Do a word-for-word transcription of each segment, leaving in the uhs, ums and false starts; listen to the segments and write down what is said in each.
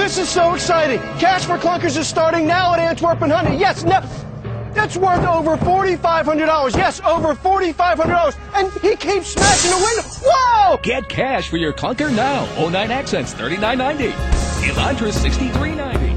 This is so exciting. Cash for Clunkers is starting now at Antwerp and Hyundai. Yes, no, that's worth over four thousand five hundred dollars. Yes, over four thousand five hundred dollars. And he keeps smashing the window. Whoa! Get cash for your clunker now. oh nine accents, thirty-nine ninety. Elantra, sixty-three ninety.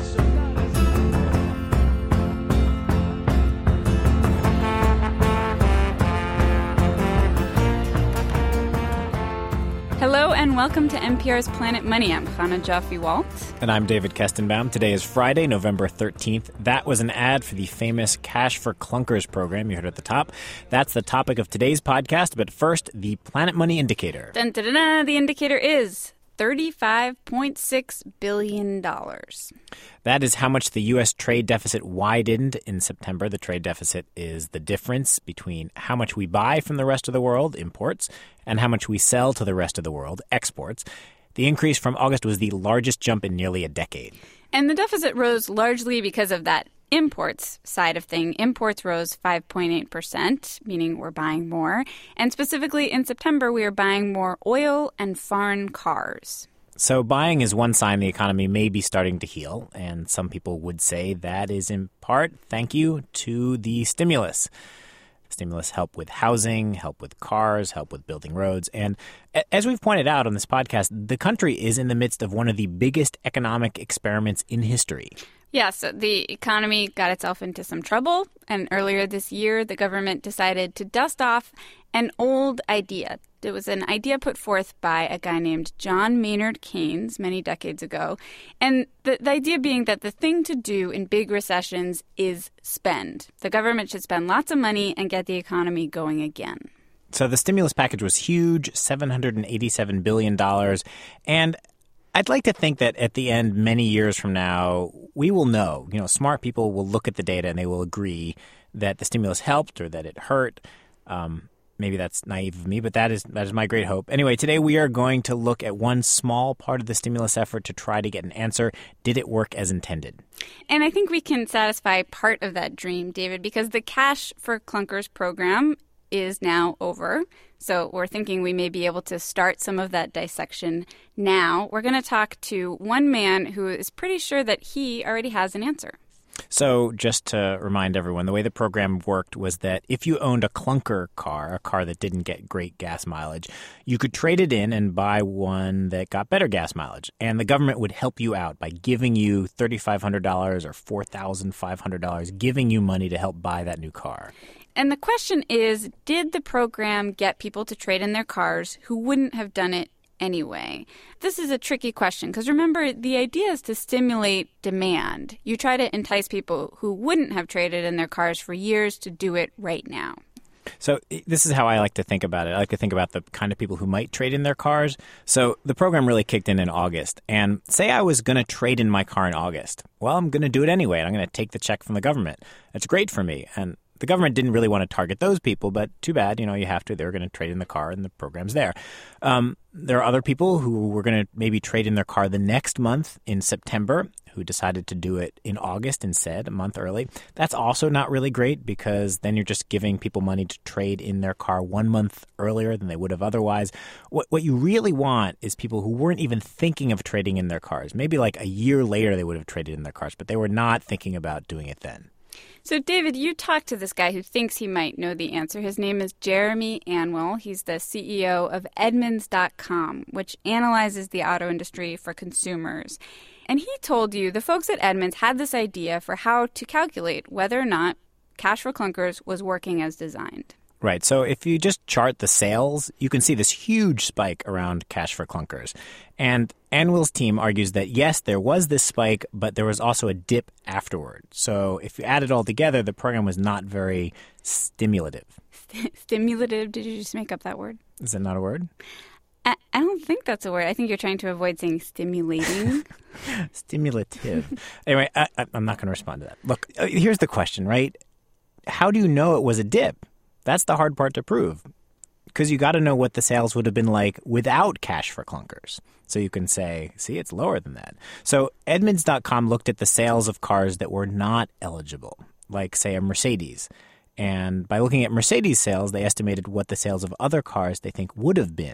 Hello and welcome to N P R's Planet Money. I'm Chana Joffe-Walt. And I'm David Kestenbaum. Today is Friday, November thirteenth. That was an ad for the famous Cash for Clunkers program you heard at the top. That's the topic of today's podcast. But first, the Planet Money Indicator. Dun, dun, dun, dun. The indicator is thirty-five point six billion dollars. That is how much the U S trade deficit widened in September. The trade deficit is the difference between how much we buy from the rest of the world, imports, and how much we sell to the rest of the world, exports. The increase from August was the largest jump in nearly a decade. And the deficit rose largely because of that imports side of thing. Imports rose five point eight percent, meaning we're buying more. And specifically in September, we are buying more oil and foreign cars. So buying is one sign the economy may be starting to heal, and some people would say that is in part thank you to the stimulus. Stimulus help with housing, help with cars, help with building roads. And as we've pointed out on this podcast, the country is in the midst of one of the biggest economic experiments in history. Yeah, so the economy got itself into some trouble, and earlier this year, the government decided to dust off an old idea. It was an idea put forth by a guy named John Maynard Keynes many decades ago, and the, the idea being that the thing to do in big recessions is spend. The government should spend lots of money and get the economy going again. So the stimulus package was huge, seven hundred eighty-seven billion dollars, and I'd like to think that at the end, many years from now, we will know. You know, smart people will look at the data and they will agree that the stimulus helped or that it hurt. Um, maybe that's naive of me, but that is that is my great hope. Anyway, today we are going to look at one small part of the stimulus effort to try to get an answer. Did it work as intended? And I think we can satisfy part of that dream, David, because the Cash for Clunkers program is now over. So we're thinking we may be able to start some of that dissection now. We're going to talk to one man who is pretty sure that he already has an answer. So just to remind everyone, the way the program worked was that if you owned a clunker car, a car that didn't get great gas mileage, you could trade it in and buy one that got better gas mileage. And the government would help you out by giving you three thousand five hundred dollars or four thousand five hundred dollars, giving you money to help buy that new car. And the question is, did the program get people to trade in their cars who wouldn't have done it anyway? This is a tricky question because remember, the idea is to stimulate demand. You try to entice people who wouldn't have traded in their cars for years to do it right now. So this is how I like to think about it. I like to think about the kind of people who might trade in their cars. So the program really kicked in in August. And say I was going to trade in my car in August. Well, I'm going to do it anyway. And I'm going to take the check from the government. That's great for me. And the government didn't really want to target those people, but too bad. You know, you have to. They're going to trade in the car and the program's there. Um, there are other people who were going to maybe trade in their car the next month in September who decided to do it in August instead, a month early. That's also not really great because then you're just giving people money to trade in their car one month earlier than they would have otherwise. What, what you really want is people who weren't even thinking of trading in their cars. Maybe like a year later they would have traded in their cars, but they were not thinking about doing it then. So, David, you talked to this guy who thinks he might know the answer. His name is Jeremy Anwyl. He's the C E O of Edmunds dot com, which analyzes the auto industry for consumers. And he told you the folks at Edmunds had this idea for how to calculate whether or not Cash for Clunkers was working as designed. Right. So if you just chart the sales, you can see this huge spike around Cash for Clunkers. And Anwyl's team argues that, yes, there was this spike, but there was also a dip afterward. So if you add it all together, the program was not very stimulative. St- stimulative? Did you just make up that word? Is that not a word? I, I don't think that's a word. I think you're trying to avoid saying stimulating. Stimulative. Anyway, I, I, I'm not going to respond to that. Look, here's the question, right? How do you know it was a dip? That's the hard part to prove because you got to know what the sales would have been like without Cash for Clunkers. So you can say, see, it's lower than that. So Edmunds dot com looked at the sales of cars that were not eligible, like, say, a Mercedes. And by looking at Mercedes sales, they estimated what the sales of other cars they think would have been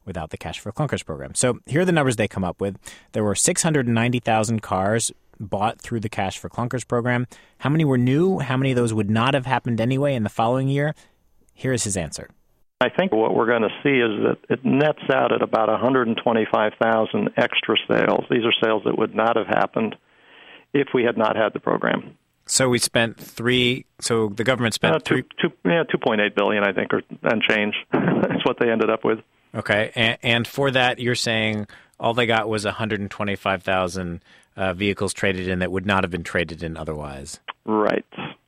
without the Cash for Clunkers program. So here are the numbers they come up with. There were six hundred ninety thousand cars bought through the Cash for Clunkers program. How many were new? How many of those would not have happened anyway in the following year? Here is his answer. I think what we're going to see is that it nets out at about one hundred twenty-five thousand extra sales. These are sales that would not have happened if we had not had the program. So we spent three. So the government spent uh, two, three. Two, yeah, two point eight billion, I think, or and change. That's what they ended up with. Okay, and, and for that, you're saying all they got was one hundred twenty-five thousand uh, vehicles traded in that would not have been traded in otherwise. Right.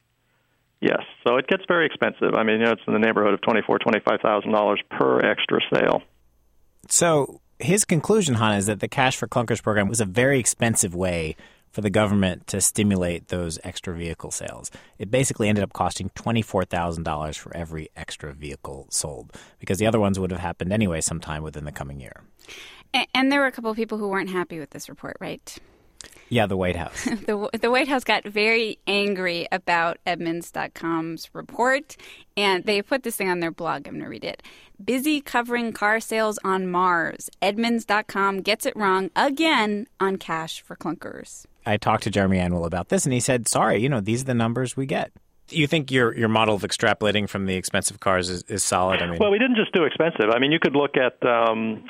Yes. So it gets very expensive. I mean, you know, it's in the neighborhood of twenty-four thousand dollars, twenty-five thousand dollars per extra sale. So his conclusion, Hannah, is that the Cash for Clunkers program was a very expensive way for the government to stimulate those extra vehicle sales. It basically ended up costing twenty-four thousand dollars for every extra vehicle sold, because the other ones would have happened anyway sometime within the coming year. And, and there were a couple of people who weren't happy with this report, right? Yeah, the White House. the, the White House got very angry about Edmunds dot com's report, and they put this thing on their blog. I'm going to read it. Busy covering car sales on Mars. Edmunds dot com gets it wrong again on Cash for Clunkers. I talked to Jeremy Anwell about this, and he said, sorry, you know, these are the numbers we get. You think your your model of extrapolating from the expensive cars is, is solid? I mean, well, we didn't just do expensive. I mean, you could look at um,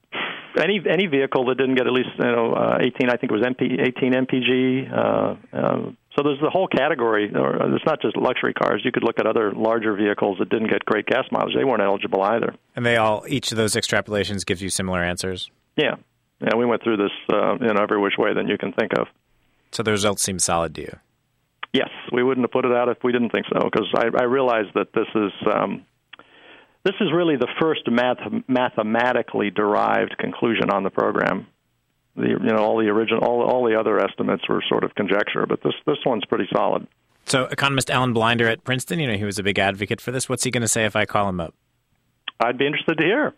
any any vehicle that didn't get at least you know uh, eighteen. I think it was M P, eighteen M P G. Uh, uh, so there's the whole category. Or it's not just luxury cars. You could look at other larger vehicles that didn't get great gas mileage. They weren't eligible either. And they all each of those extrapolations gives you similar answers. Yeah. Yeah, we went through this uh, in every which way that you can think of. So the results seem solid to you? Yes, we wouldn't have put it out if we didn't think so, because I, I realize that this is um, this is really the first math, mathematically derived conclusion on the program. The you know all the original all all the other estimates were sort of conjecture, but this this one's pretty solid. So economist Alan Blinder at Princeton, you know, he was a big advocate for this. What's he going to say if I call him up? I'd be interested to hear.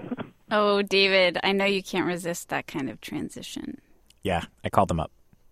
Oh, David, I know you can't resist that kind of transition. Yeah, I called him up.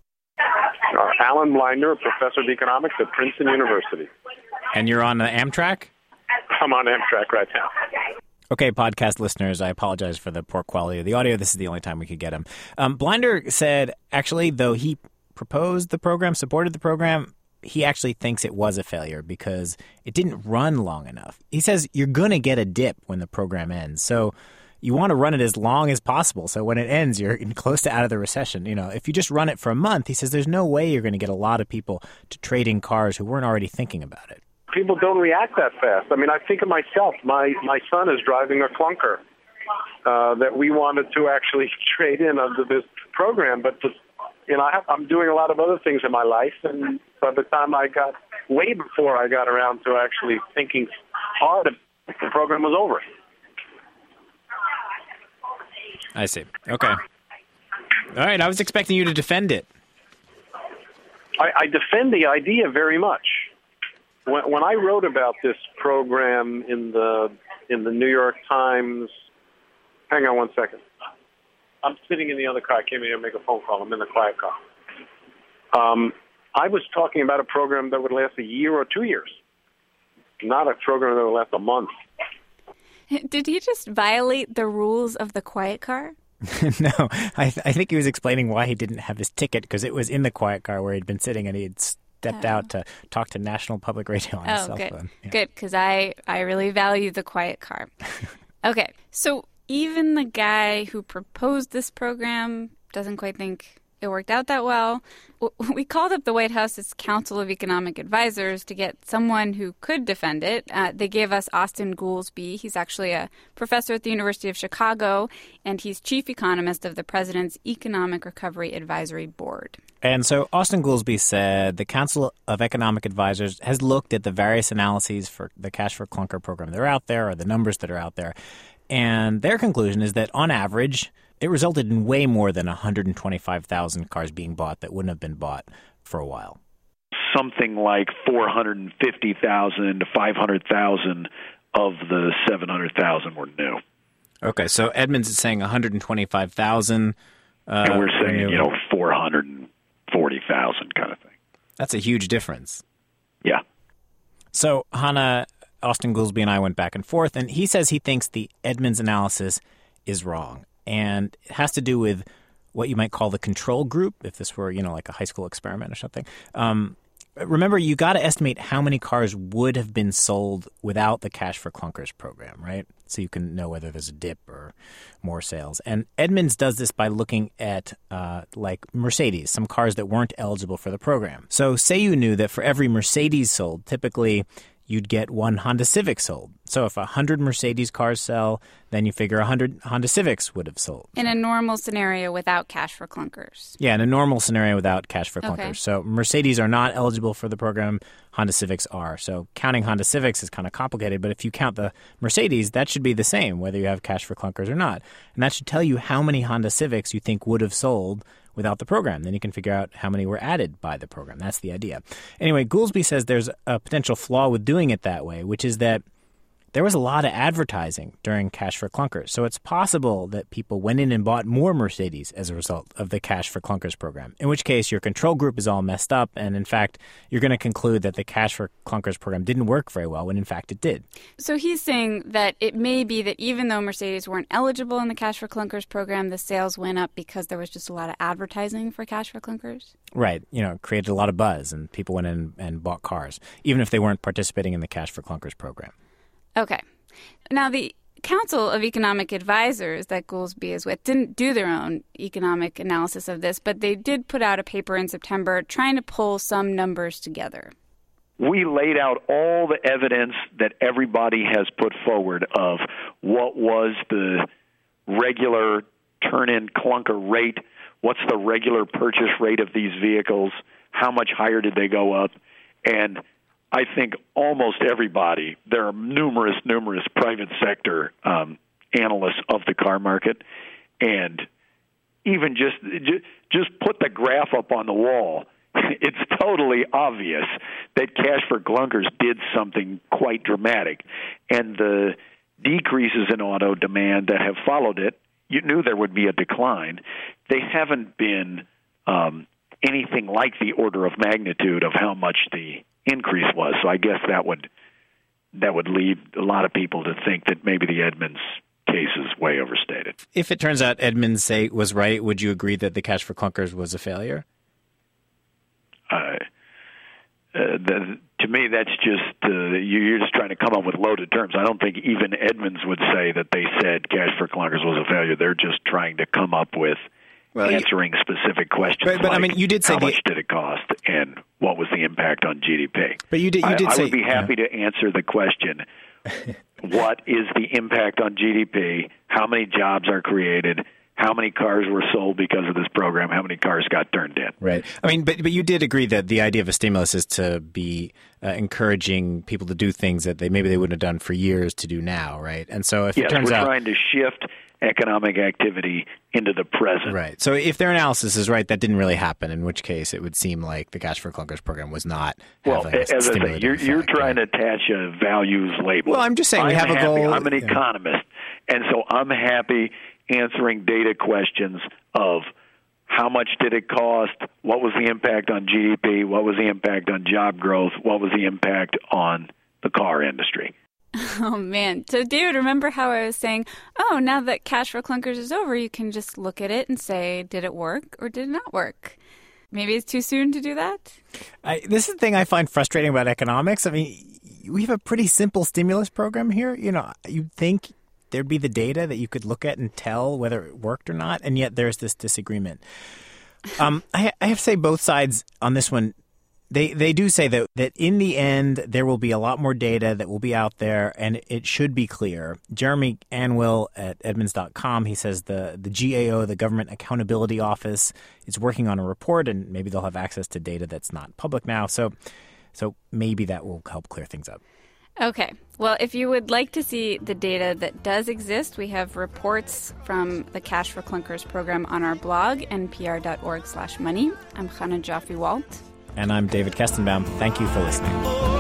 Uh, Alan Blinder, a professor of economics at Princeton University. And you're on uh, Amtrak? I'm on Amtrak right now. Okay, podcast listeners, I apologize for the poor quality of the audio. This is the only time we could get him. Um, Blinder said, actually, though he proposed the program, supported the program, he actually thinks it was a failure because it didn't run long enough. He says you're going to get a dip when the program ends. So you want to run it as long as possible. So when it ends, you're close to out of the recession. You know, if you just run it for a month, he says there's no way you're going to get a lot of people to trade in cars who weren't already thinking about it. People don't react that fast. I mean, I think of myself. My my son is driving a clunker uh, that we wanted to actually trade in under this program. But, the, you know, I have, I'm doing a lot of other things in my life. And by the time I got, way before I got around to actually thinking hard, the program was over. I see. Okay. All right. I was expecting you to defend it. I, I defend the idea very much. When, when I wrote about this program in the in the New York Times, hang on one second. I'm sitting in the other car. I came in here to make a phone call. I'm in the quiet car. Um, I was talking about a program that would last a year or two years, not a program that would last a month. Did he just violate the rules of the quiet car? No, I, th- I think he was explaining why he didn't have his ticket because it was in the quiet car where he'd been sitting and he had stepped oh. out to talk to National Public Radio on oh, his cell good. phone. Yeah. Good, because I, I really value the quiet car. Okay, so even the guy who proposed this program doesn't quite think it worked out that well. We called up the White House's Council of Economic Advisors to get someone who could defend it. Uh, they gave us Austan Goolsbee. He's actually a professor at the University of Chicago, and he's chief economist of the President's Economic Recovery Advisory Board. And so Austan Goolsbee said the Council of Economic Advisors has looked at the various analyses for the Cash for Clunker program that are out there or the numbers that are out there. And their conclusion is that on average, it resulted in way more than one hundred twenty-five thousand cars being bought that wouldn't have been bought for a while. Something like four hundred fifty thousand to five hundred thousand of the seven hundred thousand were new. Okay, so Edmunds is saying one hundred twenty-five thousand. Uh, and we're saying, you know, four hundred forty thousand kind of thing. That's a huge difference. Yeah. So, Hannah, Austan Goolsbee and I went back and forth, and he says he thinks the Edmunds analysis is wrong. And it has to do with what you might call the control group, if this were, you know, like a high school experiment or something. Um, remember, you got to estimate how many cars would have been sold without the Cash for Clunkers program, right? So you can know whether there's a dip or more sales. And Edmunds does this by looking at, uh, like, Mercedes, some cars that weren't eligible for the program. So say you knew that for every Mercedes sold, typically you'd get one Honda Civic sold. So if one hundred Mercedes cars sell, then you figure one hundred Honda Civics would have sold. In a normal scenario without Cash for Clunkers. Yeah, in a normal scenario without Cash for Clunkers. Okay. So Mercedes are not eligible for the program. Honda Civics are. So counting Honda Civics is kind of complicated, but if you count the Mercedes, that should be the same, whether you have Cash for Clunkers or not. And that should tell you how many Honda Civics you think would have sold without the program. Then you can figure out how many were added by the program. That's the idea. Anyway, Goolsbee says there's a potential flaw with doing it that way, which is that there was a lot of advertising during Cash for Clunkers. So it's possible that people went in and bought more Mercedes as a result of the Cash for Clunkers program, in which case your control group is all messed up. And in fact, you're going to conclude that the Cash for Clunkers program didn't work very well when in fact it did. So he's saying that it may be that even though Mercedes weren't eligible in the Cash for Clunkers program, the sales went up because there was just a lot of advertising for Cash for Clunkers? Right. You know, it created a lot of buzz and people went in and bought cars, even if they weren't participating in the Cash for Clunkers program. Okay. Now, the Council of Economic Advisors that Goolsbee is with didn't do their own economic analysis of this, but they did put out a paper in September trying to pull some numbers together. We laid out all the evidence that everybody has put forward of what was the regular turn-in clunker rate, what's the regular purchase rate of these vehicles, how much higher did they go up, and I think almost everybody, there are numerous, numerous private sector um, analysts of the car market, and even just, just put the graph up on the wall. It's totally obvious that Cash for Clunkers did something quite dramatic. And the decreases in auto demand that have followed it, you knew there would be a decline. They haven't been um, anything like the order of magnitude of how much the increase was. So I guess that would that would lead a lot of people to think that maybe the Edmunds case is way overstated. If it turns out Edmunds say was right, would you agree that the Cash for Clunkers was a failure? Uh, uh, the, to me, that's just uh, you're just trying to come up with loaded terms. I don't think even Edmunds would say that they said Cash for Clunkers was a failure. They're just trying to come up with well, answering you, specific questions. But, but like I mean, you did say how the, much did it cost and what was the impact on G D P? But you did. You did I, say I would be happy yeah. to answer the question: what is the impact on G D P? How many jobs are created? How many cars were sold because of this program? How many cars got turned in? Right. I mean, but but you did agree that the idea of a stimulus is to be uh, encouraging people to do things that they maybe they wouldn't have done for years to do now, right? And so if yes, it turns we're out trying to shift economic activity into the present. Right. So if their analysis is right, that didn't really happen, in which case it would seem like the Cash for Clunkers program was not well, having as a I say, you're, effect, you're trying right? to attach a values label. Well, I'm just saying I'm we have happy, a goal. I'm an yeah. economist, and so I'm happy answering data questions of how much did it cost, what was the impact on G D P, what was the impact on job growth, what was the impact on the car industry. Oh, man. So, David, remember how I was saying, oh, now that Cash for Clunkers is over, you can just look at it and say, did it work or did it not work? Maybe it's too soon to do that? I, this is the thing I find frustrating about economics. I mean, we have a pretty simple stimulus program here. You know, you'd think there'd be the data that you could look at and tell whether it worked or not, and yet there's this disagreement. Um, I, I have to say both sides on this one, They they do say that, that in the end, there will be a lot more data that will be out there, and it should be clear. Jeremy Anwyl at Edmunds dot com, he says the, the G A O, the Government Accountability Office, is working on a report, and maybe they'll have access to data that's not public now. So, so maybe that will help clear things up. Okay. Well, if you would like to see the data that does exist, we have reports from the Cash for Clunkers program on our blog, N P R dot org slash money. I'm Chana Joffe-Walt. And I'm David Kestenbaum. Thank you for listening.